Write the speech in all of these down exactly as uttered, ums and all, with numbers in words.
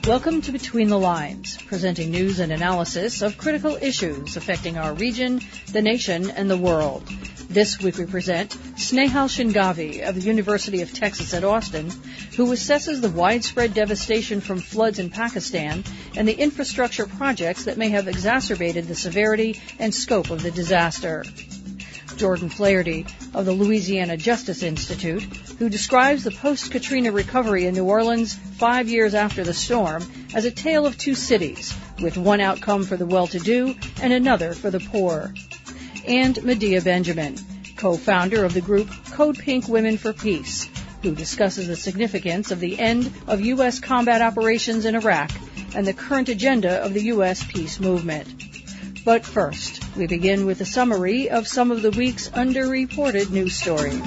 Welcome to Between the Lines, presenting news and analysis of critical issues affecting our region, the nation, and the world. This week we present Snehal Shingavi of the University of Texas at Austin, who assesses the widespread devastation from floods in Pakistan and the infrastructure projects that may have exacerbated the severity and scope of the disaster. Jordan Flaherty of the Louisiana Justice Institute, who describes the post-Katrina recovery in New Orleans five years after the storm as a tale of two cities, with one outcome for the well-to-do and another for the poor. And Medea Benjamin, co-founder of the group Code Pink Women for Peace, who discusses the significance of the end of U S combat operations in Iraq and the current agenda of the U S peace movement. But first, we begin with a summary of some of the week's underreported news stories.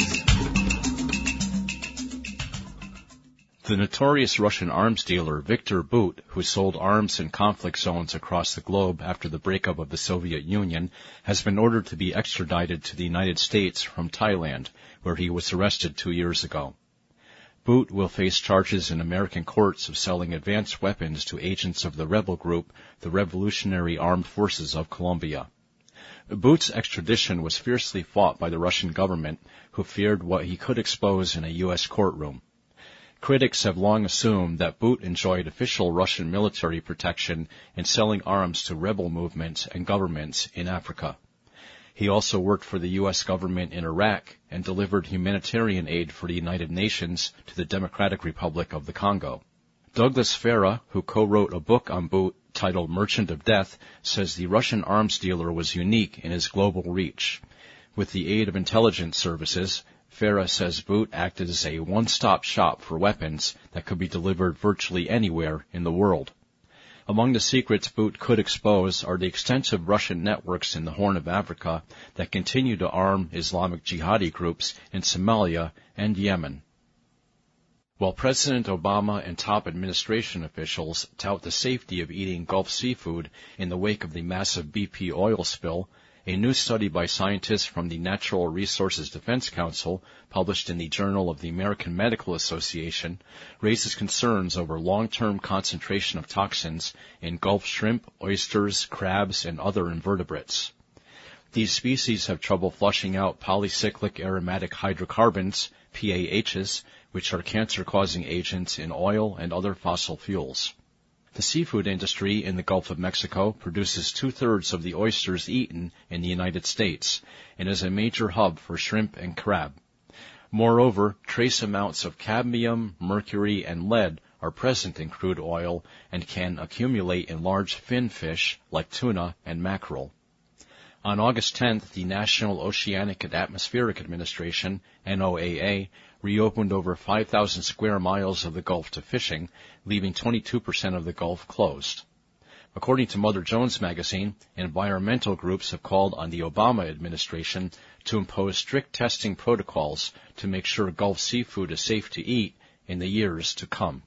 The notorious Russian arms dealer Viktor Bout, who sold arms in conflict zones across the globe after the breakup of the Soviet Union, has been ordered to be extradited to the United States from Thailand, where he was arrested two years ago. Bout will face charges in American courts of selling advanced weapons to agents of the rebel group, the Revolutionary Armed Forces of Colombia. Bout's extradition was fiercely fought by the Russian government, who feared what he could expose in a U S courtroom. Critics have long assumed that Bout enjoyed official Russian military protection in selling arms to rebel movements and governments in Africa. He also worked for the U S government in Iraq and delivered humanitarian aid for the United Nations to the Democratic Republic of the Congo. Douglas Farah, who co-wrote a book on Bout titled Merchant of Death, says the Russian arms dealer was unique in his global reach. With the aid of intelligence services, Farah says Bout acted as a one-stop shop for weapons that could be delivered virtually anywhere in the world. Among the secrets Bout could expose are the extensive Russian networks in the Horn of Africa that continue to arm Islamic jihadi groups in Somalia and Yemen. While President Obama and top administration officials tout the safety of eating Gulf seafood in the wake of the massive B P oil spill, a new study by scientists from the Natural Resources Defense Council, published in the Journal of the American Medical Association, raises concerns over long-term concentration of toxins in Gulf shrimp, oysters, crabs, and other invertebrates. These species have trouble flushing out polycyclic aromatic hydrocarbons, P A Hs, which are cancer-causing agents in oil and other fossil fuels. The seafood industry in the Gulf of Mexico produces two-thirds of the oysters eaten in the United States and is a major hub for shrimp and crab. Moreover, trace amounts of cadmium, mercury, and lead are present in crude oil and can accumulate in large fin fish like tuna and mackerel. On August tenth, the National Oceanic and Atmospheric Administration, N O A A, reopened over five thousand square miles of the Gulf to fishing, leaving twenty-two percent of the Gulf closed. According to Mother Jones magazine, environmental groups have called on the Obama administration to impose strict testing protocols to make sure Gulf seafood is safe to eat in the years to come.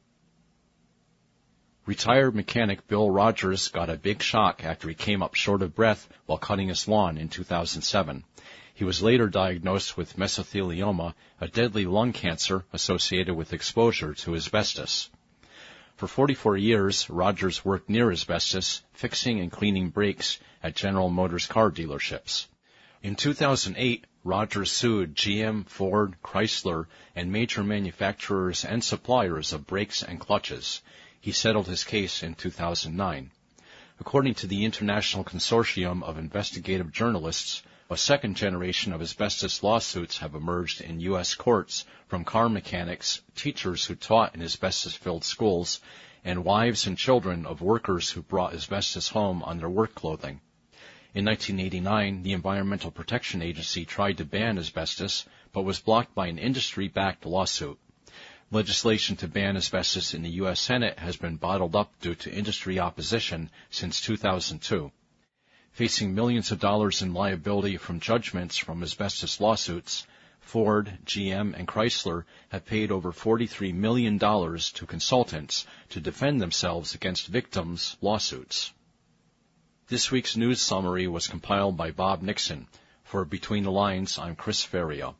Retired mechanic Bill Rogers got a big shock after he came up short of breath while cutting his lawn in two thousand seven. He was later diagnosed with mesothelioma, a deadly lung cancer associated with exposure to asbestos. For forty-four years, Rogers worked near asbestos, fixing and cleaning brakes at General Motors car dealerships. In two thousand eight, Rogers sued G M, Ford, Chrysler, and major manufacturers and suppliers of brakes and clutches. He settled his case in two thousand nine. According to the International Consortium of Investigative Journalists, a second generation of asbestos lawsuits have emerged in U S courts from car mechanics, teachers who taught in asbestos-filled schools, and wives and children of workers who brought asbestos home on their work clothing. In nineteen eighty-nine, the Environmental Protection Agency tried to ban asbestos, but was blocked by an industry-backed lawsuit. Legislation to ban asbestos in the U S Senate has been bottled up due to industry opposition since two thousand two. Facing millions of dollars in liability from judgments from asbestos lawsuits, Ford, G M, and Chrysler have paid over forty-three million dollars to consultants to defend themselves against victims' lawsuits. This week's news summary was compiled by Bob Nixon. For Between the Lines, I'm Chris Ferrio.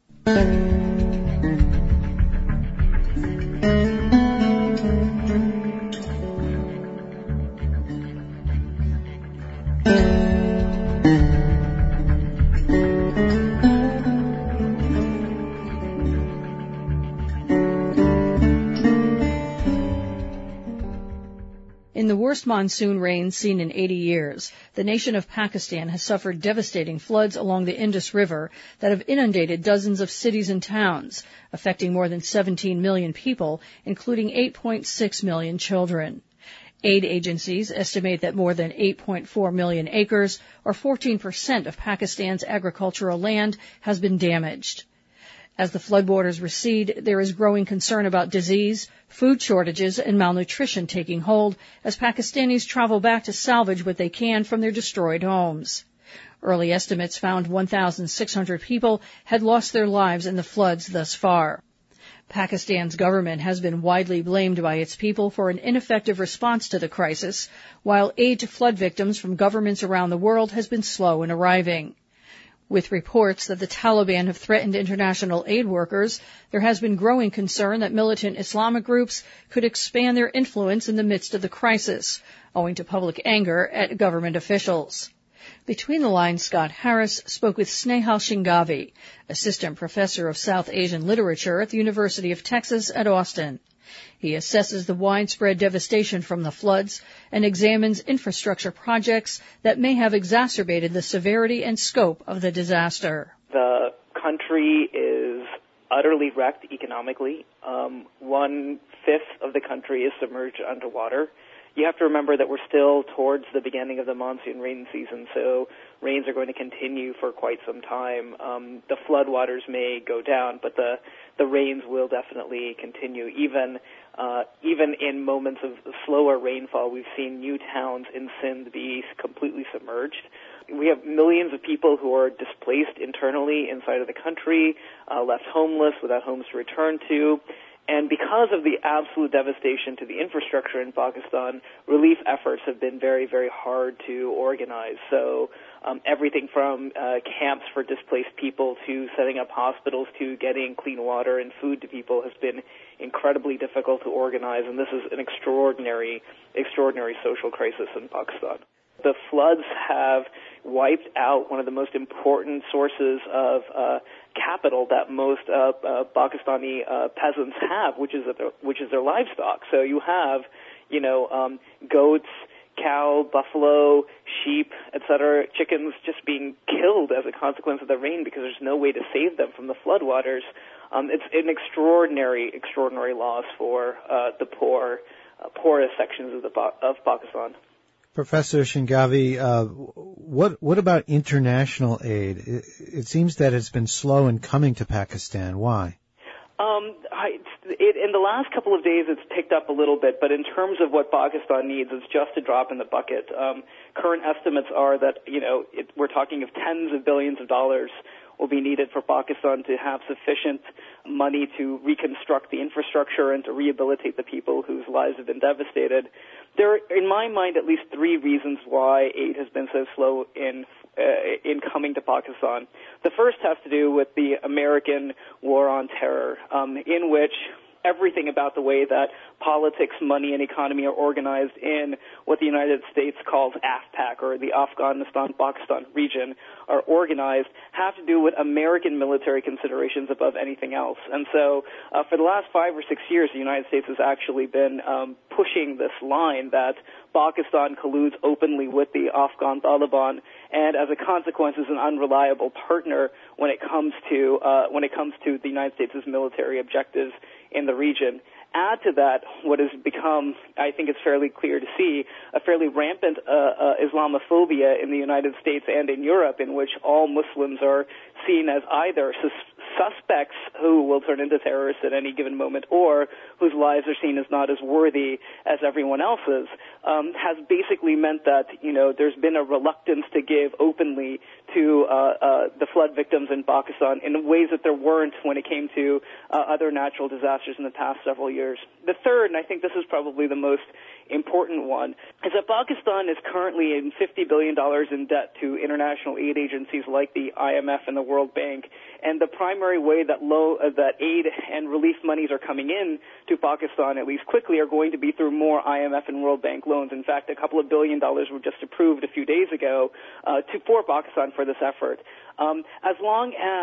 worst monsoon rains seen in eighty years. The nation of Pakistan has suffered devastating floods along the Indus River that have inundated dozens of cities and towns, affecting more than seventeen million people, including eight point six million children. Aid agencies estimate that more than eight point four million acres, or fourteen percent of Pakistan's agricultural land, has been damaged. As the floodwaters recede, there is growing concern about disease, food shortages, and malnutrition taking hold as Pakistanis travel back to salvage what they can from their destroyed homes. Early estimates found one thousand six hundred people had lost their lives in the floods thus far. Pakistan's government has been widely blamed by its people for an ineffective response to the crisis, while aid to flood victims from governments around the world has been slow in arriving. With reports that the Taliban have threatened international aid workers, there has been growing concern that militant Islamic groups could expand their influence in the midst of the crisis, owing to public anger at government officials. Between the lines, Scott Harris spoke with Snehal Shingavi, assistant professor of South Asian literature at the University of Texas at Austin. He assesses the widespread devastation from the floods and examines infrastructure projects that may have exacerbated the severity and scope of the disaster. The country is utterly wrecked economically. Um, one-fifth of the country is submerged underwater. You have to remember that we're still towards the beginning of the monsoon rain season, so rains are going to continue for quite some time. Um, the floodwaters may go down, but the the rains will definitely continue. Even uh, even in moments of slower rainfall, we've seen new towns in Sindh be completely submerged. We have millions of people who are displaced internally inside of the country, uh, left homeless, without homes to return to. And because of the absolute devastation to the infrastructure in Pakistan, relief efforts have been very, very hard to organize. So um, everything from uh, camps for displaced people to setting up hospitals to getting clean water and food to people has been incredibly difficult to organize. And this is an extraordinary, extraordinary social crisis in Pakistan. The floods have wiped out one of the most important sources of uh, capital that most uh, uh, Pakistani uh, peasants have, which is their, which is their livestock. So you have, you know, um, goats, cow, buffalo, sheep, et cetera, chickens just being killed as a consequence of the rain because there's no way to save them from the floodwaters. Um, it's an extraordinary, extraordinary loss for uh, the poor, uh, poorest sections of the of Pakistan. Professor Shingavi, uh, what what about international aid? It, it seems that it's been slow in coming to Pakistan. Why? Um, I, it, in the last couple of days, it's picked up a little bit, but in terms of what Pakistan needs, it's just a drop in the bucket. Um, current estimates are that, you know, it, we're talking of tens of billions of dollars will be needed for Pakistan to have sufficient money to reconstruct the infrastructure and to rehabilitate the people whose lives have been devastated. There are, in my mind, at least three reasons why aid has been so slow in uh, in coming to Pakistan. The first has to do with the American war on terror, um, in which everything about the way that politics, money, and economy are organized in what the United States calls AFPAC, or the Afghanistan-Pakistan region, are organized, have to do with American military considerations above anything else. And so uh, for the last five or six years, the United States has actually been um, pushing this line that Pakistan colludes openly with the Afghan Taliban, and as a consequence is an unreliable partner when it comes to uh, when it comes to the United States' military objectives in the region. Add to that what has become, I think it's fairly clear to see, a fairly rampant uh, uh, Islamophobia in the United States and in Europe, in which all Muslims are seen as either sus- suspects who will turn into terrorists at any given moment, or whose lives are seen as not as worthy as everyone else's, um, has basically meant that, you know, there's been a reluctance to give openly to uh, uh, the flood victims in Pakistan in ways that there weren't when it came to uh, other natural disasters in the past several years. The third, and I think this is probably the most important one, is that Pakistan is currently in fifty billion dollars in debt to international aid agencies like the I M F and the World Bank. And the primary way that low, uh, that aid and relief monies are coming in to Pakistan, at least quickly, are going to be through more I M F and World Bank loans. In fact, a couple of billion dollars were just approved a few days ago uh, to for Pakistan for this effort. Um, as long as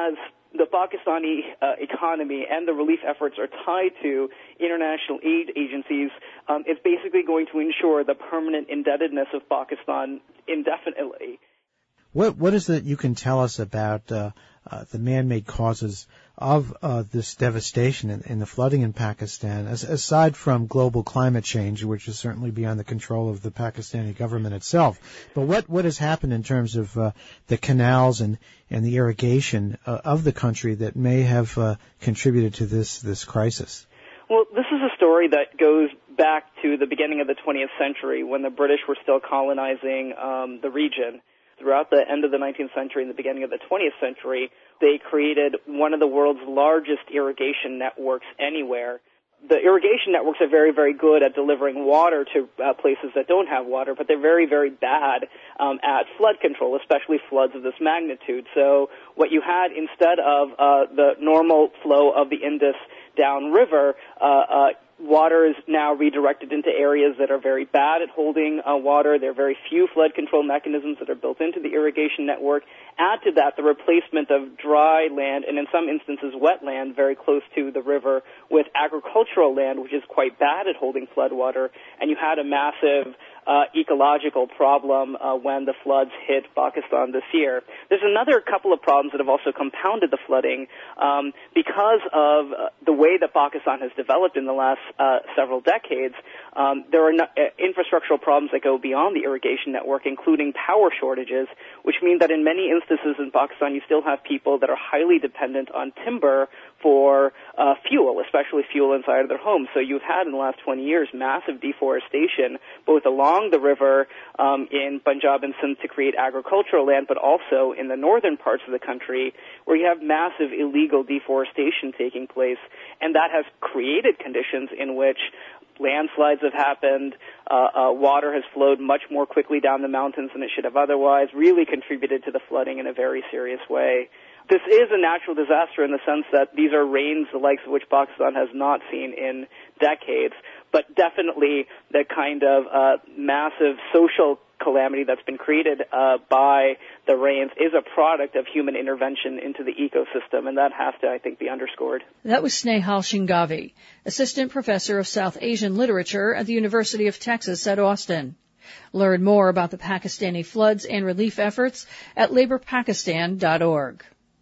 the Pakistani uh, economy and the relief efforts are tied to international aid agencies, um, it's basically going to ensure the permanent indebtedness of Pakistan indefinitely. What What is it you can tell us about uh, uh, the man-made causes of uh, this devastation in, in the flooding in Pakistan, as, aside from global climate change, which is certainly beyond the control of the Pakistani government itself? But what, what has happened in terms of uh, the canals and, and the irrigation uh, of the country that may have uh, contributed to this, this crisis? Well, this is a story that goes back to the beginning of the twentieth century when the British were still colonizing um, the region. Throughout the end of the nineteenth century and the beginning of the twentieth century, they created one of the world's largest irrigation networks anywhere. The irrigation networks are very, very good at delivering water to uh, places that don't have water, but they're very, very bad um, at flood control, especially floods of this magnitude. So what you had, instead of uh, the normal flow of the Indus downriver, uh, uh, water is now redirected into areas that are very bad at holding uh, water. There are very few flood control mechanisms that are built into the irrigation network. Add to that the replacement of dry land, and in some instances wet land, very close to the river, with agricultural land, which is quite bad at holding flood water, and you had a massive Uh, ecological problem uh, when the floods hit Pakistan this year. There's another couple of problems that have also compounded the flooding um, because of uh, the way that Pakistan has developed in the last uh, several decades. Um, there are no, uh, infrastructural problems that go beyond the irrigation network, including power shortages, which mean that in many instances in Pakistan you still have people that are highly dependent on timber for uh, fuel, especially fuel inside of their homes. So you've had in the last twenty years massive deforestation, both along the river um, in Punjab and Sindh to create agricultural land, but also in the northern parts of the country where you have massive illegal deforestation taking place. And that has created conditions in which landslides have happened, uh, uh, water has flowed much more quickly down the mountains than it should have otherwise, really contributed to the flooding in a very serious way. This is a natural disaster in the sense that these are rains the likes of which Pakistan has not seen in decades, but definitely the kind of uh, massive social calamity that's been created uh, by the rains is a product of human intervention into the ecosystem, and that has to, I think, be underscored. That was Snehal Shingavi, Assistant Professor of South Asian Literature at the University of Texas at Austin. Learn more about the Pakistani floods and relief efforts at labor pakistan dot org.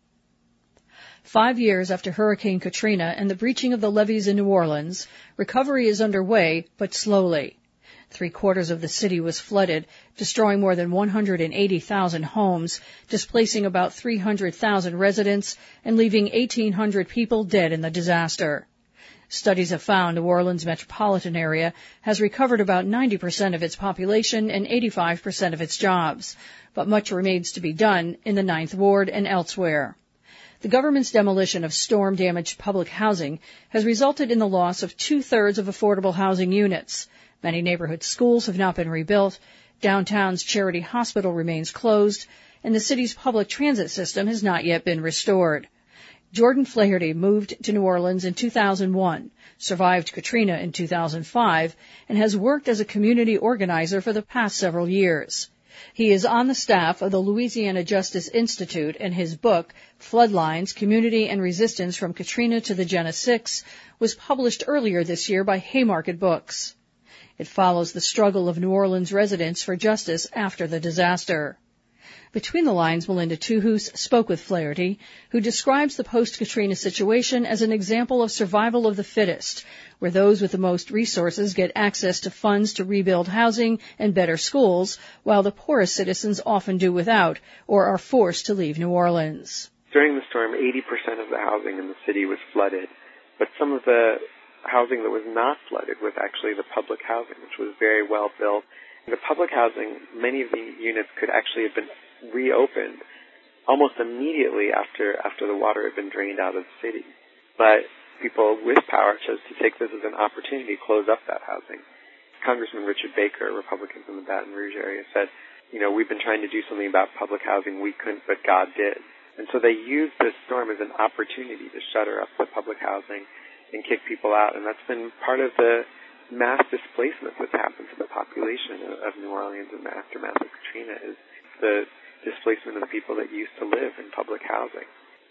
Five years after Hurricane Katrina and the breaching of the levees in New Orleans, recovery is underway, but slowly. Three-quarters of the city was flooded, destroying more than one hundred eighty thousand homes, displacing about three hundred thousand residents, and leaving eighteen hundred people dead in the disaster. Studies have found New Orleans metropolitan area has recovered about ninety percent of its population and eighty-five percent of its jobs, but much remains to be done in the Ninth Ward and elsewhere. The government's demolition of storm-damaged public housing has resulted in the loss of two-thirds of affordable housing units. Many neighborhood schools have not been rebuilt, downtown's Charity Hospital remains closed, and the city's public transit system has not yet been restored. Jordan Flaherty moved to New Orleans in two thousand one, survived Katrina in two thousand five, and has worked as a community organizer for the past several years. He is on the staff of the Louisiana Justice Institute, and his book, Floodlines, Community and Resistance from Katrina to the Jena six, was published earlier this year by Haymarket Books. It follows the struggle of New Orleans residents for justice after the disaster. Between the lines, Melinda Tuhus spoke with Flaherty, who describes the post-Katrina situation as an example of survival of the fittest, where those with the most resources get access to funds to rebuild housing and better schools, while the poorest citizens often do without or are forced to leave New Orleans. During the storm, eighty percent of the housing in the city was flooded, but some of the housing that was not flooded was actually the public housing, which was very well built. The public housing, many of the units could actually have been reopened almost immediately after after the water had been drained out of the city. But people with power chose to take this as an opportunity to close up that housing. Congressman Richard Baker, Republican from the Baton Rouge area, said, you know, we've been trying to do something about public housing. We couldn't, but God did. And so they used this storm as an opportunity to shutter up the public housing and kick people out. And that's been part of the mass displacement that's happened to the population of New Orleans in the aftermath of Katrina, is the displacement of the people that used to live in public housing.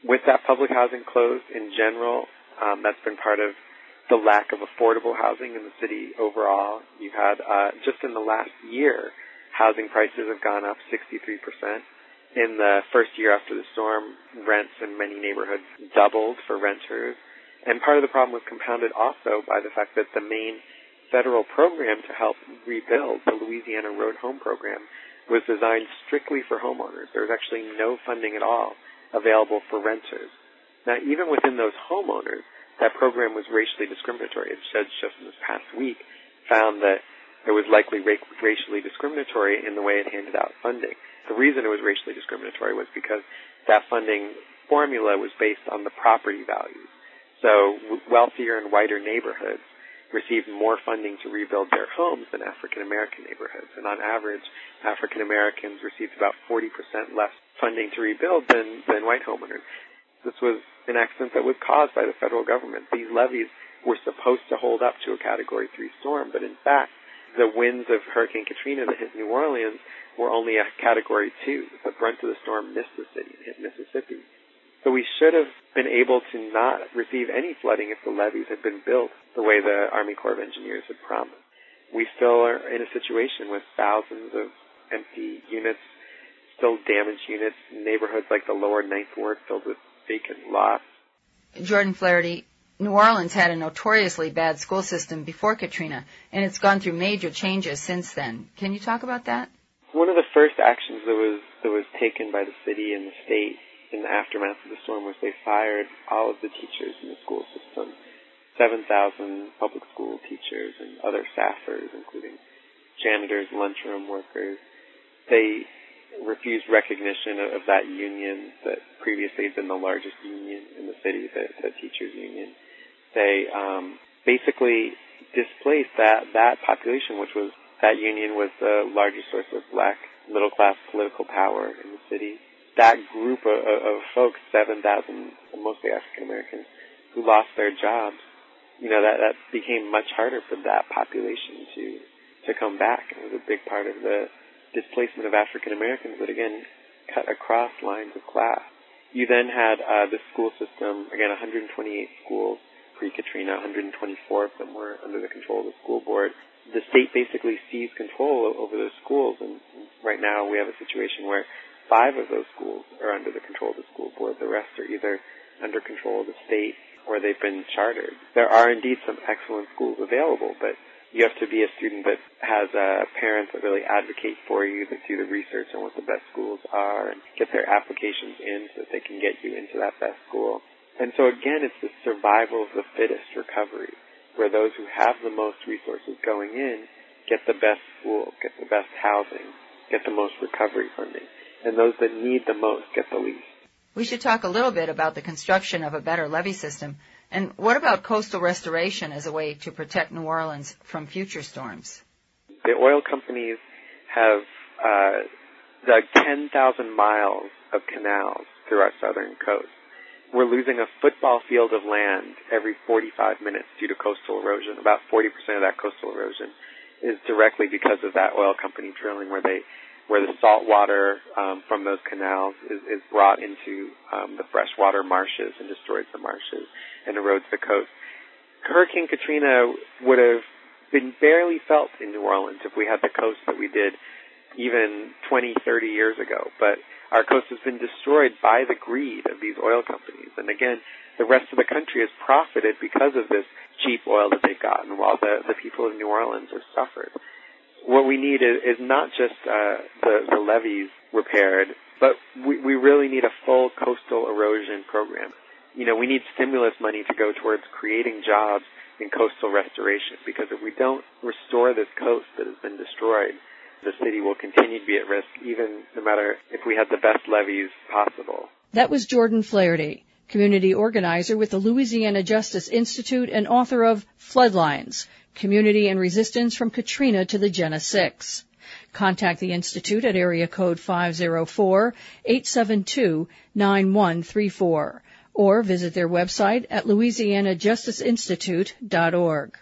with that public housing closed in general, um, that's been part of the lack of affordable housing in the city overall. You had, uh, just in the last year, housing prices have gone up sixty-three percent. In the first year after the storm, rents in many neighborhoods doubled for renters. And part of the problem was compounded also by the fact that the main federal program to help rebuild, the Louisiana Road Home Program, was designed strictly for homeowners. There was actually no funding at all available for renters. Now, even within those homeowners, that program was racially discriminatory. A judge just in this past week found that it was likely ra- racially discriminatory in the way it handed out funding. The reason it was racially discriminatory was because that funding formula was based on the property values. So wealthier and whiter neighborhoods received more funding to rebuild their homes than African American neighborhoods. And on average, African Americans received about forty percent less funding to rebuild than, than white homeowners. This was an accident that was caused by the federal government. These levees were supposed to hold up to a Category three storm, but in fact, the winds of Hurricane Katrina that hit New Orleans were only a Category two. The brunt of the storm missed the city and hit Mississippi. So we should have been able to not receive any flooding if the levees had been built the way the Army Corps of Engineers had promised. We still are in a situation with thousands of empty units, still damaged units, neighborhoods like the lower Ninth Ward filled with vacant lots. Jordan Flaherty, New Orleans had a notoriously bad school system before Katrina, and it's gone through major changes since then. Can you talk about that? One of the first actions that was that was taken by the city and the state in the aftermath of the storm was they fired all of the teachers in the school system, seven thousand public school teachers and other staffers, including janitors, lunchroom workers. They refused recognition of, of that union that previously had been the largest union in the city, the, the teachers union. They um, basically displaced that, that population, which was, that union was the largest source of black middle-class political power in the city. That group of, of folks, seven thousand, mostly African-Americans, who lost their jobs, you know, that, that became much harder for that population to, to come back. It was a big part of the displacement of African-Americans that, again, cut across lines of class. You then had uh, the school system, again, one hundred twenty-eight schools pre-Katrina, one hundred twenty-four of them were under the control of the school board. The state basically seized control over those schools, and right now we have a situation where five of those schools are under the control of the school board. The rest are either under control of the state or they've been chartered. There are indeed some excellent schools available, but you have to be a student that has uh, parents that really advocate for you, that do the research on what the best schools are and get their applications in so that they can get you into that best school. And so again, it's the survival of the fittest recovery, where those who have the most resources going in get the best school, get the best housing, get the most recovery funding, and those that need the most get the least. We should talk a little bit about the construction of a better levee system. And what about coastal restoration as a way to protect New Orleans from future storms? The oil companies have uh, dug ten thousand miles of canals through our southern coast. We're losing a football field of land every forty-five minutes due to coastal erosion. About forty percent of that coastal erosion is directly because of that oil company drilling, where they, where the salt water um, from those canals is, is brought into um, the freshwater marshes and destroys the marshes and erodes the coast. Hurricane Katrina would have been barely felt in New Orleans if we had the coast that we did even twenty, thirty years ago. But our coast has been destroyed by the greed of these oil companies. And again, the rest of the country has profited because of this cheap oil that they've gotten, while the, the people of New Orleans have suffered. What we need is, is not just uh, the, the levees repaired, but we, we really need a full coastal erosion program. You know, we need stimulus money to go towards creating jobs in coastal restoration, because if we don't restore this coast that has been destroyed, the city will continue to be at risk, even no matter if we had the best levees possible. That was Jordan Flaherty, community organizer with the Louisiana Justice Institute and author of Floodlines, Community and Resistance from Katrina to the Jena six. Contact the Institute at area code five oh four, eight seven two, nine one three four or visit their website at louisiana justice institute dot org.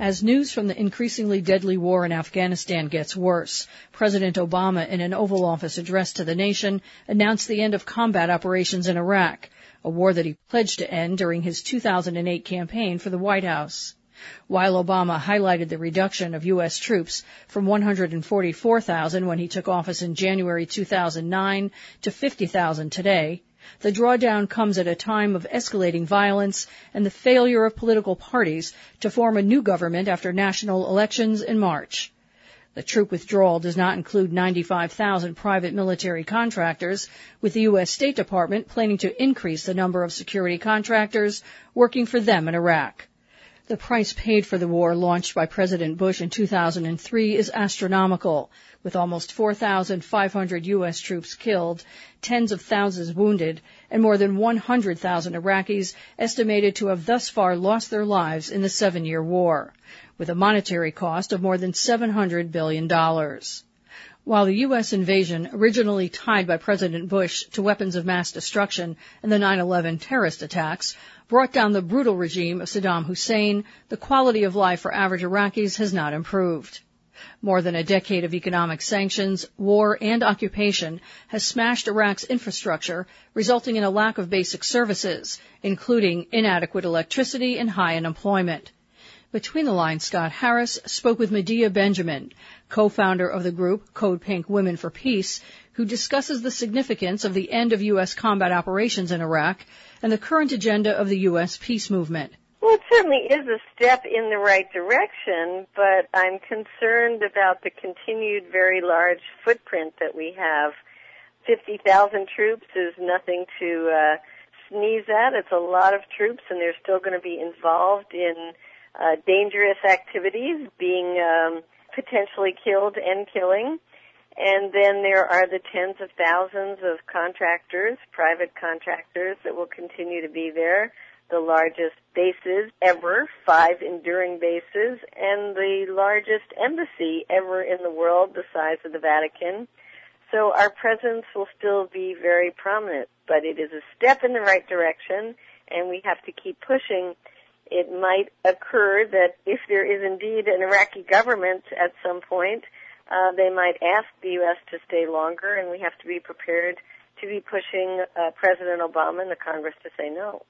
As news from the increasingly deadly war in Afghanistan gets worse, President Obama, in an Oval Office address to the nation, announced the end of combat operations in Iraq, a war that he pledged to end during his two thousand eight campaign for the White House. While Obama highlighted the reduction of U S troops from one hundred forty-four thousand when he took office in January two thousand nine to fifty thousand today, the drawdown comes at a time of escalating violence and the failure of political parties to form a new government after national elections in March. The troop withdrawal does not include ninety-five thousand private military contractors, with the U S State Department planning to increase the number of security contractors working for them in Iraq. The price paid for the war launched by President Bush in two thousand three is astronomical, with almost four thousand five hundred U S troops killed, tens of thousands wounded, and more than one hundred thousand Iraqis estimated to have thus far lost their lives in the seven-year war, with a monetary cost of more than seven hundred billion dollars. While the U S invasion, originally tied by President Bush to weapons of mass destruction and the nine eleven terrorist attacks, brought down the brutal regime of Saddam Hussein, the quality of life for average Iraqis has not improved. More than a decade of economic sanctions, war, and occupation has smashed Iraq's infrastructure, resulting in a lack of basic services, including inadequate electricity and high unemployment. Between the Lines, Scott Harris spoke with Medea Benjamin, co-founder of the group Code Pink Women for Peace, who discusses the significance of the end of U S combat operations in Iraq and the current agenda of the U S peace movement. Well, it certainly is a step in the right direction, but I'm concerned about the continued very large footprint that we have. fifty thousand troops is nothing to uh, sneeze at. It's a lot of troops, and they're still going to be involved in uh, dangerous activities, being um, potentially killed and killing. And then there are the tens of thousands of contractors, private contractors, that will continue to be there. The largest bases ever, five enduring bases, and the largest embassy ever in the world, the size of the Vatican. So our presence will still be very prominent, but it is a step in the right direction, and we have to keep pushing. It might occur that if there is indeed an Iraqi government at some point, uh, they might ask the U S to stay longer, and we have to be prepared to be pushing uh, President Obama and the Congress to say no.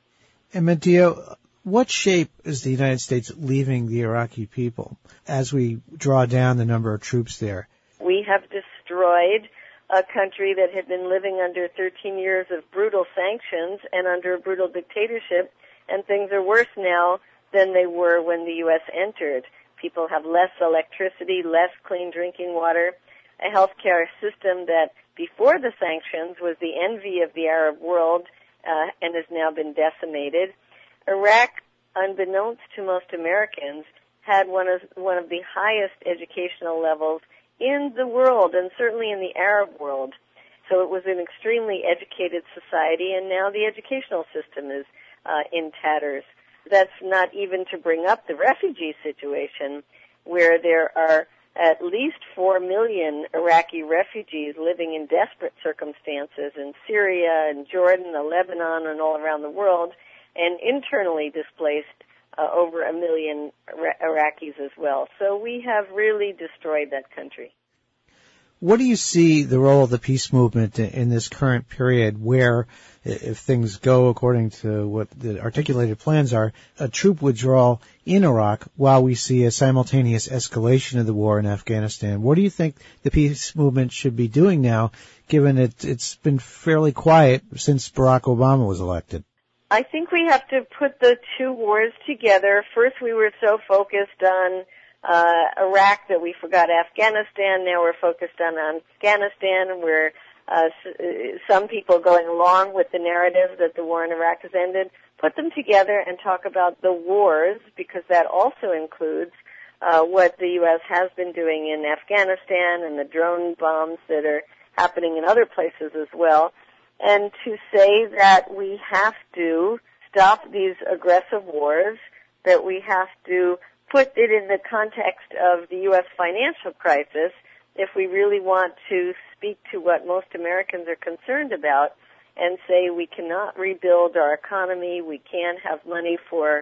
And Medea, what shape is the United States leaving the Iraqi people as we draw down the number of troops there? We have destroyed a country that had been living under thirteen years of brutal sanctions and under a brutal dictatorship, and things are worse now than they were when the U S entered. People have less electricity, less clean drinking water, a healthcare system that before the sanctions was the envy of the Arab world, Uh, and has now been decimated. Iraq, unbeknownst to most Americans, had one of one of the highest educational levels in the world, and certainly in the Arab world. So it was an extremely educated society, and now the educational system is uh, in tatters. That's not even to bring up the refugee situation, where there are at least four million Iraqi refugees living in desperate circumstances in Syria and Jordan and Lebanon and all around the world, and internally displaced uh, over a million Iraqis as well. So we have really destroyed that country. What do you see the role of the peace movement in this current period where, if things go according to what the articulated plans are, a troop withdrawal in Iraq while we see a simultaneous escalation of the war in Afghanistan? What do you think the peace movement should be doing now, given it, it's been fairly quiet since Barack Obama was elected? I think we have to put the two wars together. First, we were so focused on Uh, Iraq that we forgot Afghanistan. Now we're focused on Afghanistan, where uh, some people going along with the narrative that the war in Iraq has ended. Put them together and talk about the wars, because that also includes uh, what the U S has been doing in Afghanistan and the drone bombs that are happening in other places as well. And to say that we have to stop these aggressive wars, that we have to put it in the context of the U S financial crisis if we really want to speak to what most Americans are concerned about and say we cannot rebuild our economy, we can't have money for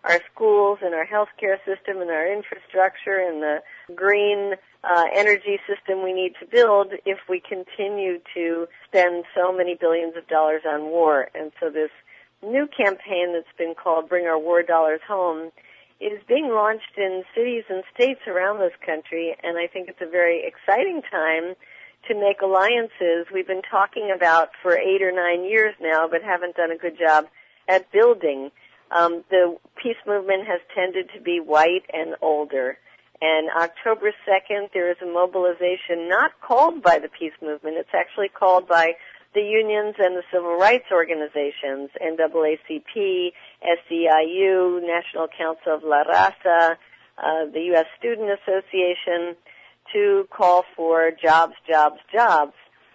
our schools and our healthcare system and our infrastructure and the green uh, energy system we need to build if we continue to spend so many billions of dollars on war. And so this new campaign that's been called Bring Our War Dollars Home is being launched in cities and states around this country, and I think it's a very exciting time to make alliances we've been talking about for eight or nine years now, but haven't done a good job at building. Um, the peace movement has tended to be white and older, and October second there is a mobilization not called by the peace movement. It's actually called by the unions and the civil rights organizations, N double A C P, S E I U, National Council of La Raza, uh, the U S Student Association, to call for jobs, jobs, jobs.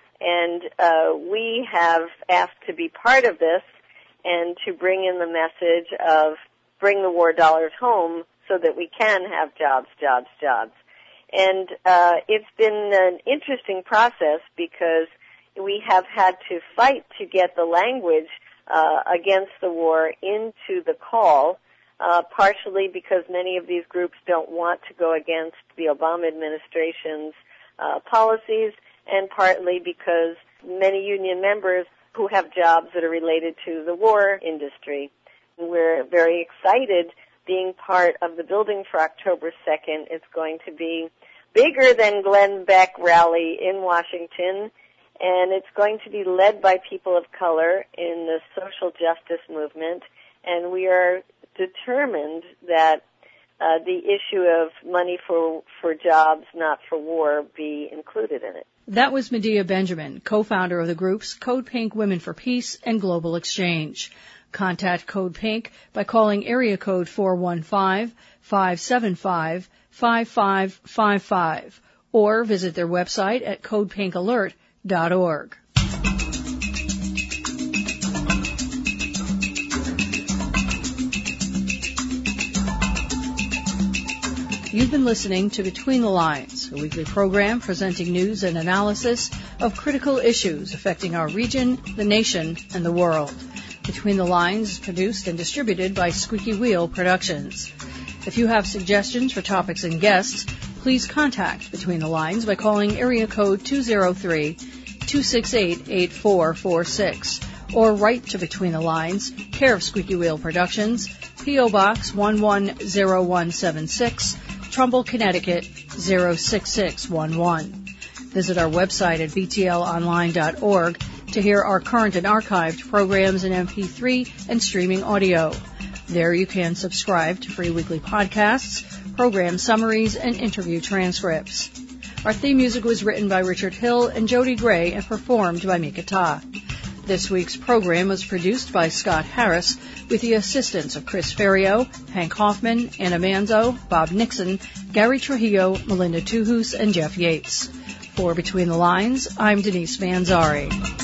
And uh, we have asked to be part of this and to bring in the message of bring the war dollars home so that we can have jobs, jobs, jobs. And uh, it's been an interesting process because we have had to fight to get the language uh, against the war into the call, uh, partially because many of these groups don't want to go against the Obama administration's uh, policies, and partly because many union members who have jobs that are related to the war industry. We're very excited being part of the Building for October second. It's going to be bigger than Glenn Beck rally in Washington, and it's going to be led by people of color in the social justice movement, and we are determined that uh, the issue of money for, for jobs, not for war, be included in it. That was Medea Benjamin, co-founder of the groups Code Pink Women for Peace and Global Exchange. Contact Code Pink by calling area code four one five, five seven five, five five five five or visit their website at code pink alert dot org. You've been listening to Between the Lines, a weekly program presenting news and analysis of critical issues affecting our region, the nation, and the world. Between the Lines is produced and distributed by Squeaky Wheel Productions. If you have suggestions for topics and guests, please contact Between the Lines by calling area code two oh three, two six eight, eight four four six or write to Between the Lines, care of Squeaky Wheel Productions, P O. Box one one zero one seven six, Trumbull, Connecticut zero six six one one. Visit our website at b t l online dot org to hear our current and archived programs in M P three and streaming audio. There you can subscribe to free weekly podcasts, program summaries, and interview transcripts. Our theme music was written by Richard Hill and Jody Gray and performed by Mika Ta. This week's program was produced by Scott Harris with the assistance of Chris Ferrio, Hank Hoffman, Anna Manzo, Bob Nixon, Gary Trujillo, Melinda Tuhus, and Jeff Yates. For Between the Lines, I'm Denise Manzari.